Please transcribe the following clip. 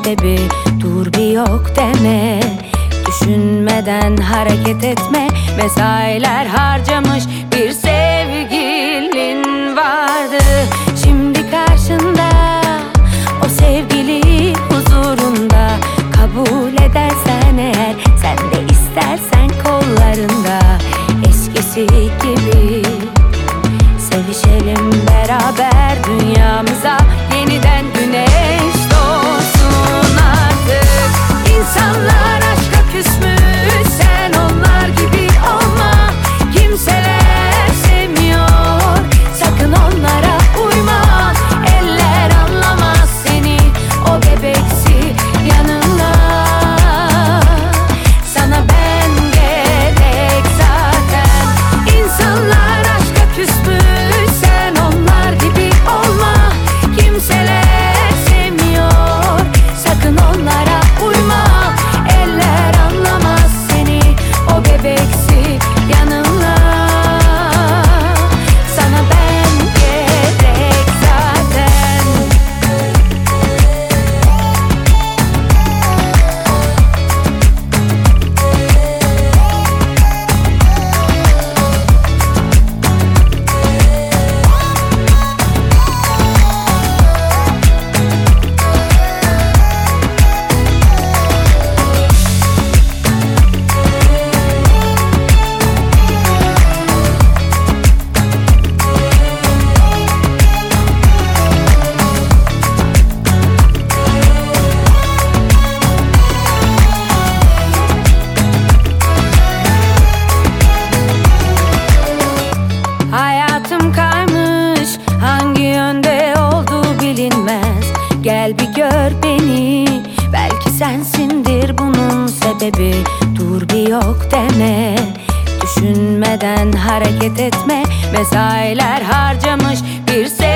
sebebi dur bir yok deme. Düşünmeden hareket etme. Mesailer harcamış bir sevgilin vardı. Şimdi karşında o sevgili huzurunda. Kabul edersen eğer, sen de istersen kollarında. Eskisi gibi sevişelim beraber, dünyamıza yeniden güneş doğsun artık. İnsanlar aşka küsmüş, sen onlar gibi olma. Kimseler sevmiyor, sakın onlara uyma. Eller anlamaz seni, o bebeksi yanında. Sana ben gerek zaten. İnsanlar aşka küsmüş, sen onlar gibi olma. Kimseler sevmiyor, sakın onlara uyma. Eller anlamaz seni, o bebeksi yanında. Sana ben gerek zaten. Hayatım kaymış, hangi yönde olduğu bilinmez. Gel bir gör beni, belki sensindir bunun sebebi. Dur bir yok deme. Düşünmeden hareket etme. Mesailer harcamış bir